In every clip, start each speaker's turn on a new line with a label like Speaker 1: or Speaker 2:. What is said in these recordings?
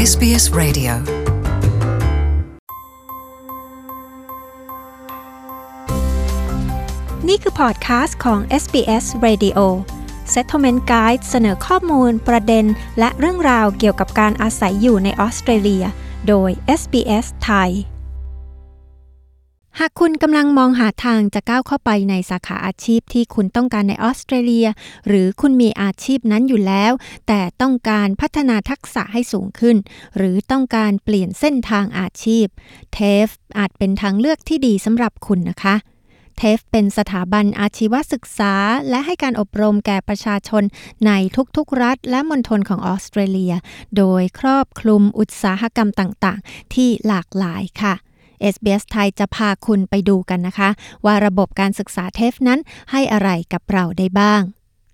Speaker 1: SBS Radio
Speaker 2: นี่คือพอดคาสต์ของ SBS Radio Settlement Guide เสนอข้อมูลประเด็นและเรื่องราวเกี่ยวกับการอาศัยอยู่ในออสเตรเลียโดย SBS ไทยหากคุณกำลังมองหาทางจะก้าวเข้าไปในสาขาอาชีพที่คุณต้องการในออสเตรเลียหรือคุณมีอาชีพนั้นอยู่แล้วแต่ต้องการพัฒนาทักษะให้สูงขึ้นหรือต้องการเปลี่ยนเส้นทางอาชีพ TAFE อาจเป็นทางเลือกที่ดีสำหรับคุณนะคะTAFE เป็นสถาบันอาชีวศึกษาและให้การอบรมแก่ประชาชนในทุกๆรัฐและมณฑลของออสเตรเลียโดยครอบคลุมอุตสาหกรรมต่างๆที่หลากหลายค่ะ SBS ไทยจะพาคุณไปดูกันนะคะว่าระบบการศึกษา TAFE นั้นให้อะไรกับเราได้บ้าง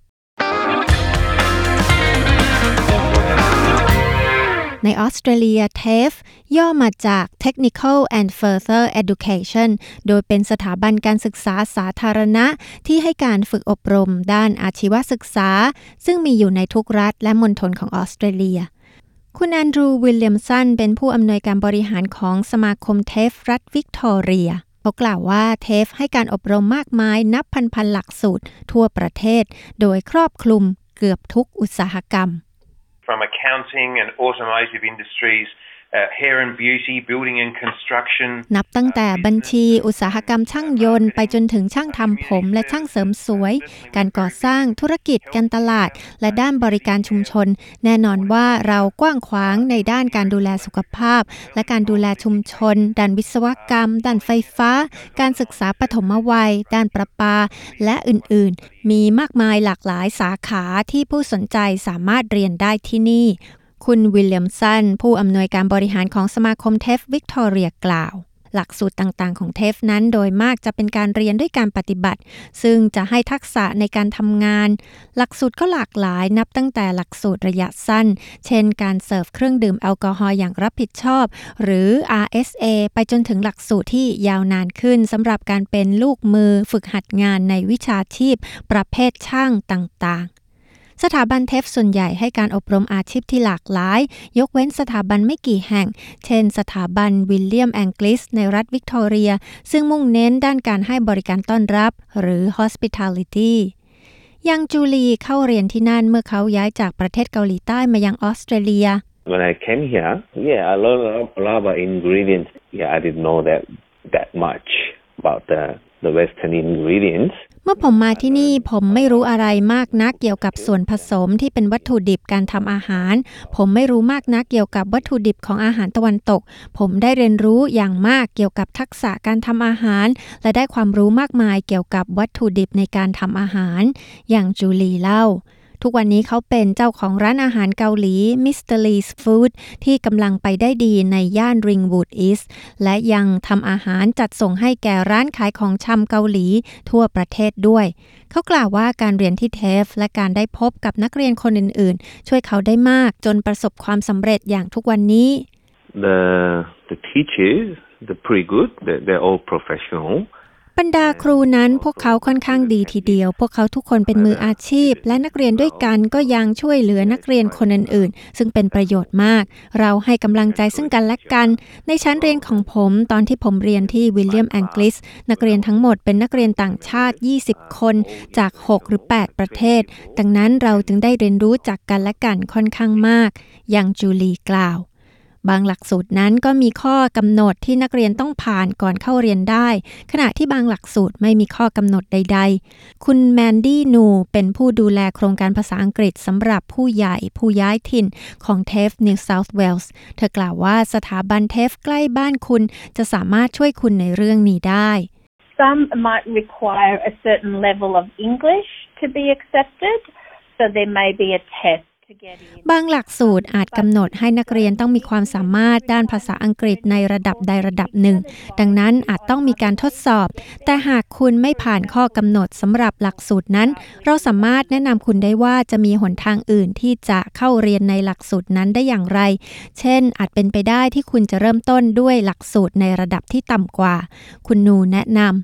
Speaker 2: ในออสเตรเลีย TAFE ย่อมาจาก Technical and Further Education โดยเป็นสถาบันการศึกษาสาธารณะที่ให้การฝึกอบรมด้านอาชีวศึกษาซึ่งมีอยู่ในทุกรัฐและมณฑลของออสเตรเลียคุณแอนดรูว์ วิลเลียมสันเป็นผู้อำนวยการบริหารของสมาคม TAFE รัฐวิกตอเรียเขากล่าวว่า TAFE ให้การอบรมมากมายนับพันหลักสูตรทั่วประเทศโดยครอบคลุมเกือบทุกอุตสาหกรรม
Speaker 3: From accounting and automotive industries, hair and beauty, building and construction
Speaker 2: นับตั้งแต่บัญชีอุตสาหกรรมช่างยนต์ไปจนถึงช่างทำผมและช่างเสริมสวยการก่อสร้างธุรกิจการตลาดและด้านบริการชุมชนแน่นอนว่าเรากว้างขวางในด้านการดูแลสุขภาพและการดูแลชุมชนด้านวิศวกรรมด้านไฟฟ้าการศึกษาปฐมวัยด้านประปาและอื่นๆมีมากมายหลากหลายสาขาที่ผู้สนใจสามารถเรียนได้ที่นี่คุณวิลเลียมสันผู้อำนวยการบริหารของสมาคม TAFE วิกตอเรียกล่าวหลักสูตรต่างๆของ TAFE นั้นโดยมากจะเป็นการเรียนด้วยการปฏิบัติซึ่งจะให้ทักษะในการทำงานหลักสูตรก็หลากหลายนับตั้งแต่หลักสูตรระยะสั้นเช่นการเสิร์ฟเครื่องดื่มแอลกอฮอล์อย่างรับผิดชอบหรือ RSA ไปจนถึงหลักสูตรที่ยาวนานขึ้นสำหรับการเป็นลูกมือฝึกหัดงานในวิชาชีพประเภทช่างต่างๆสถาบัน TAFE ส่วนใหญ่ให้การอบรมอาชีพที่หลากหลายยกเว้นสถาบันไม่กี่แห่งเช่นสถาบันวิลเลียมแองกิสในรัฐวิกตอเรียซึ่งมุ่งเน้นด้านการให้บริการต้อนรับหรือ hospitality ยังจูลีเข้าเรียนที่นั่นเมื่อเขาย้ายจากประเทศเกาหลีใต้มายังออสเตรเลีย
Speaker 4: When I came here, I learned a lot about ingredients. I didn't know that much about the Western ingredients.
Speaker 2: เมื่อผมมาที่นี่ผมไม่รู้อะไรมากนักเกี่ยวกับส่วนผสมที่เป็นวัตถุดิบการทำอาหารผมไม่รู้มากนักเกี่ยวกับวัตถุดิบของอาหารตะวันตกผมได้เรียนรู้อย่างมากเกี่ยวกับทักษะการทำอาหารและได้ความรู้มากมายเกี่ยวกับวัตถุดิบในการทำอาหารอย่างจูลีเล่าทุกวันนี้เขาเป็นเจ้าของร้านอาหารเกาหลี Mr. Lee's Food ที่กำลังไปได้ดีในย่าน Ringwood East และยังทำอาหารจัดส่งให้แก่ร้านขายของชำเกาหลีทั่วประเทศด้วยเขากล่าวว่าการเรียนที่ TAFE และการได้พบกับนักเรียนคนอื่นๆช่วยเขาได้มากจนประสบความสำเร็จอย่างทุกวันนี้
Speaker 4: The teachers, they're pretty good. They're all professional.
Speaker 2: บรรดาครูนั้นพวกเขาค่อนข้างดีทีเดียวพวกเขาทุกคนเป็นมืออาชีพและนักเรียนด้วยกันก็ยังช่วยเหลือนักเรียนคนอื่นๆซึ่งเป็นประโยชน์มากเราให้กำลังใจซึ่งกันและกันในชั้นเรียนของผมตอนที่ผมเรียนที่วิลเลียมแองกิสนักเรียนทั้งหมดเป็นนักเรียนต่างชาติ20คนจาก6หรือ8ประเทศดังนั้นเราจึงได้เรียนรู้จากกันและกันค่อนข้างมากอย่างจูลีกล่าวบางหลักสูตรนั้นก็มีข้อกำหนดที่นักเรียนต้องผ่านก่อนเข้าเรียนได้ขณะที่บางหลักสูตรไม่มีข้อกำหนดใดๆคุณแมนดี้นูเป็นผู้ดูแลโครงการภาษาอังกฤษสำหรับผู้ใหญ่ผู้ย้ายถิ่นของ TAFE New South Wales เธอกล่าวว่าสถาบัน TAFE ใกล้บ้านคุณจะสามารถช่วยคุณในเรื่องนี้ได้
Speaker 5: Some might require a certain level of English to be accepted, so there may be a test.
Speaker 2: บางหลักสูตรอาจกำหนดให้นักเรียนต้องมีความสามารถด้านภาษาอังกฤษในระดับใดระดับหนึ่งดังนั้นอาจต้องมีการทดสอบแต่หากคุณไม่ผ่านข้อกำหนดสำหรับหลักสูตรนั้นเราสามารถแนะนำคุณได้ว่าจะมีหนทางอื่นที่จะเข้าเรียนในหลักสูตรนั้นได้อย่างไรเช่นอาจเป็นไปได้ที่คุณจะเริ่มต้นด้วยหลักสูตรในระดับที่ต่ำกว่าคุณนูแนะนำข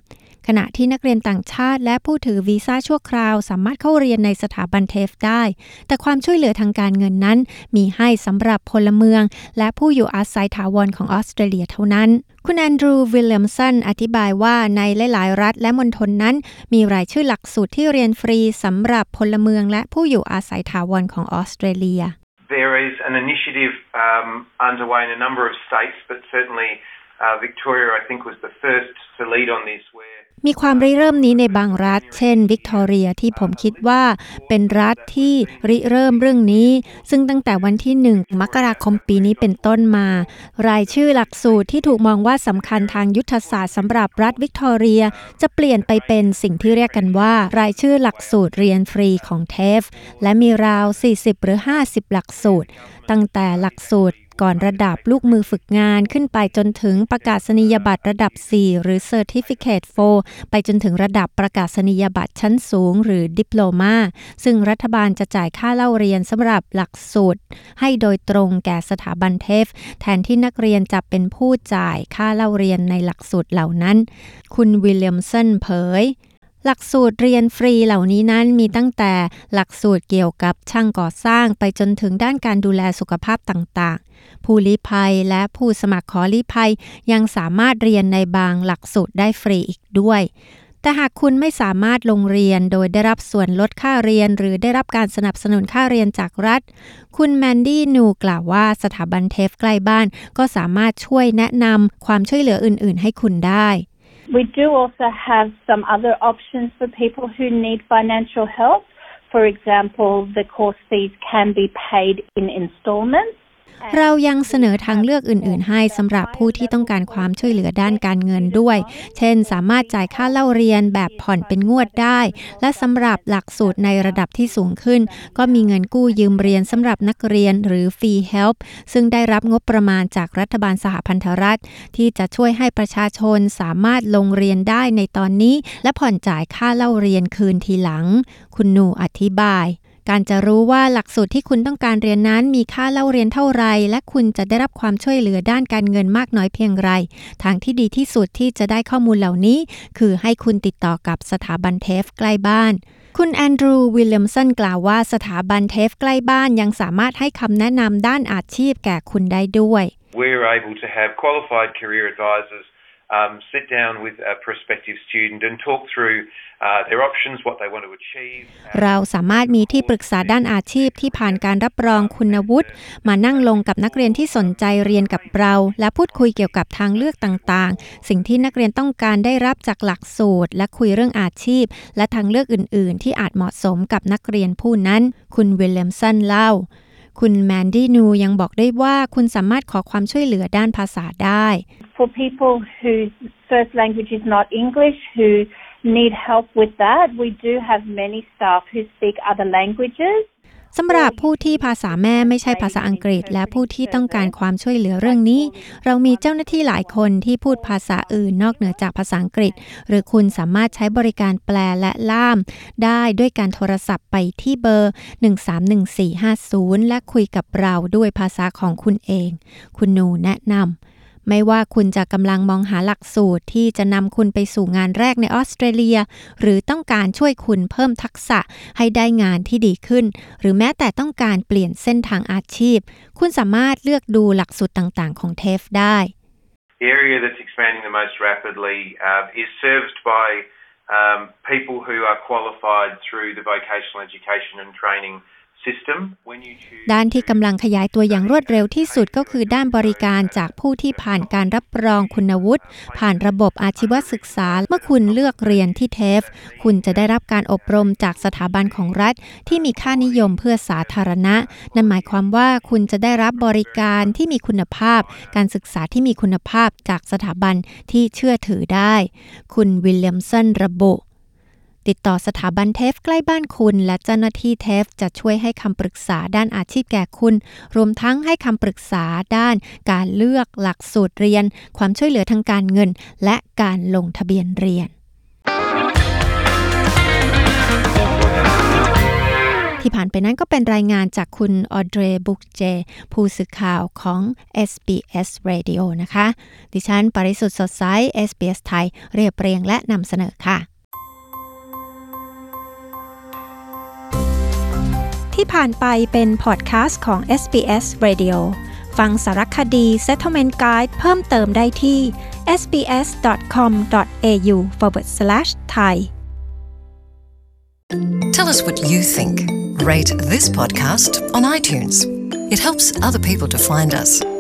Speaker 2: ขณะที่นักเรียนต่างชาติและผู้ถือวีซ่าชั่วคราวสามารถเข้าเรียนในสถาบันเทฟได้แต่ความช่วยเหลือทางการเงินนั้นมีให้สำหรับพลเมืองและผู้อยู่อาศัยถาวรของออสเตรเลียเท่านั้นคุณแอนดรูว์ วิลเลียมสันอธิบายว่าในหลายๆรัฐและมณฑลนั้นมีรายชื่อหลักสูตรที่เรียนฟรีสำหรับพลเมืองและผู้อยู่อาศัยถาวรของออสเตรเลีย
Speaker 3: There is an initiative underway in a number of states, but certainly Victoria, I think, was the first to lead on this.
Speaker 2: มีความริเริ่มนี้ในบางรัฐเช่นวิกตอเรียที่ผมคิดว่าเป็นรัฐที่ริเริ่มเรื่องนี้ซึ่งตั้งแต่วันที่1 มกราคมปีนี้เป็นต้นมารายชื่อหลักสูตรที่ถูกมองว่าสำคัญทางยุทธศาสตร์สำหรับรัฐวิกตอเรียจะเปลี่ยนไปเป็นสิ่งที่เรียกกันว่ารายชื่อหลักสูตรเรียนฟรีของเทฟและมีราว40หรือ50หลักสูตรตั้งแต่หลักสูตรก่อนระดับลูกมือฝึกงานขึ้นไปจนถึงประกาศนียบัตรระดับ4หรือ Certificate 4 ไปจนถึงระดับประกาศนียบัตรชั้นสูงหรือ Diploma ซึ่งรัฐบาลจะจ่ายค่าเล่าเรียนสำหรับหลักสูตรให้โดยตรงแก่สถาบันเทฟแทนที่นักเรียนจะเป็นผู้จ่ายค่าเล่าเรียนในหลักสูตรเหล่านั้นคุณวิลเลียมสันเผยหลักสูตรเรียนฟรีเหล่านี้นั้นมีตั้งแต่หลักสูตรเกี่ยวกับช่างก่อสร้างไปจนถึงด้านการดูแลสุขภาพต่างๆผู้ลี้ภัยและผู้สมัครขอลี้ภัยยังสามารถเรียนในบางหลักสูตรได้ฟรีอีกด้วยแต่หากคุณไม่สามารถลงเรียนโดยได้รับส่วนลดค่าเรียนหรือได้รับการสนับสนุนค่าเรียนจากรัฐคุณแมนดี้นูกล่าวว่าสถาบันเทฟใกล้บ้านก็สามารถช่วยแนะนำความช่วยเหลืออื่นๆให้คุณได้
Speaker 5: We do also have some other options for people who need financial help. For example, the course fees can be paid in installments.
Speaker 2: เรายังเสนอทางเลือกอื่นๆให้สำหรับผู้ที่ต้องการความช่วยเหลือด้านการเงินด้วยเช่นสามารถจ่ายค่าเล่าเรียนแบบผ่อนเป็นงวดได้และสำหรับหลักสูตรในระดับที่สูงขึ้นก็มีเงินกู้ยืมเรียนสำหรับนักเรียนหรือ Fee Help ซึ่งได้รับงบประมาณจากรัฐบาลสหพันธรัฐที่จะช่วยให้ประชาชนสามารถลงเรียนได้ในตอนนี้และผ่อนจ่ายค่าเล่าเรียนคืนทีหลังคุณนูอธิบายการจะรู้ว่าหลักสูตรที่คุณต้องการเรียนนั้นมีค่าเล่าเรียนเท่าไรและคุณจะได้รับความช่วยเหลือด้านการเงินมากน้อยเพียงไรทางที่ดีที่สุดที่จะได้ข้อมูลเหล่านี้คือให้คุณติดต่อกับสถาบันเทฟใกล้บ้านคุณแอนดรูว์ วิลเลียมสันกล่าวว่าสถาบันเทฟใกล้บ้านยังสามารถให้คำแนะนำด้านอาชีพแก่คุณได้ด้วย
Speaker 3: We're able to have qualified career advisors sit down with a prospective student and talk through their options, what they want to achieve.
Speaker 2: เราสามารถมีที่ปรึกษาด้านอาชีพที่ผ่านการรับรองคุณวุฒิมานั่งลงกับนักเรียนที่สนใจเรียนกับเราและพูดคุยเกี่ยวกับทางเลือกต่างๆสิ่งที่นักเรียนต้องการได้รับจากหลักสูตรและคุยเรื่องอาชีพและทางเลือกอื่นๆที่อาจเหมาะสมกับนักเรียนผู้นั้นคุณวิลเลียมสันเล่าคุณแมนดี้นูยังบอกได้ว่าคุณสามารถขอความช่วยเหลือด้านภาษาได้
Speaker 5: For people whose first language is not English, who need help with that, we do have many staff who speak other languages.
Speaker 2: สำหรับผู้ที่ภาษาแม่ไม่ใช่ภาษาอังกฤษและผู้ที่ต้องการความช่วยเหลือเรื่องนี้เรามีเจ้าหน้าที่หลายคนที่พูดภาษาอื่นนอกเหนือจากภาษาอังกฤษหรือคุณสามารถใช้บริการแปลและล่ามได้ด้วยการโทรศัพท์ไปที่เบอร์131450และคุยกับเราด้วยภาษาของคุณเองคุณนูแนะนำไม่ว่าคุณจะกำลังมองหาหลักสูตรที่จะนำคุณไปสู่งานแรกในออสเตรเลียหรือต้องการช่วยคุณเพิ่มทักษะให้ได้งานที่ดีขึ้นหรือแม้แต่ต้องการเปลี่ยนเส้นทางอาชีพคุณสามารถเลือกดูหลักสูตรต่างๆของเทฟได้
Speaker 3: The area that's expanding the most rapidly is served by people who are qualified through the vocational education and trainingด้านที่กำลังขยายตัวอย่างรวดเร็วที่สุดก็คือด้านบริการจากผู้ที่ผ่านการรับรองคุณวุฒิผ่านระบบอาชีวศึกษาเมื่อคุณเลือกเรียนที่เทฟคุณจะได้รับการอบรมจากสถาบันของรัฐที่มีค่านิยมเพื่อสาธารณะนั่นหมายความว่าคุณจะได้รับบริการที่มีคุณภาพการศึกษาที่มีคุณภาพจากสถาบันที่เชื่อถือได้คุณวิลเลียมสันระบุติดต่อสถาบันเทฟใกล้บ้านคุณและเจ้าหน้าที่เทฟจะช่วยให้คำปรึกษาด้านอาชีพแก่คุณรวมทั้งให้คำปรึกษาด้านการเลือกหลักสูตรเรียนความช่วยเหลือทางการเงินและการลงทะเบียนเรียน
Speaker 2: ที่ผ่านไปนั้นก็เป็นรายงานจากคุณออเดรบุกเจผู้สื่อข่าวของ SBS Radio นะคะดิฉันปริสุทธิ์สดใส SBS ไทยเรียบเรียงและนำเสนอค่ะที่ผ่านไปเป็นพอดแคสต์ของ SBS Radio ฟังสารคดี Settlement Guide เพิ่มเติมได้ที่ sbs.com.au/thai
Speaker 1: Tell us what you think. Rate this podcast on iTunes. It helps other people to find us.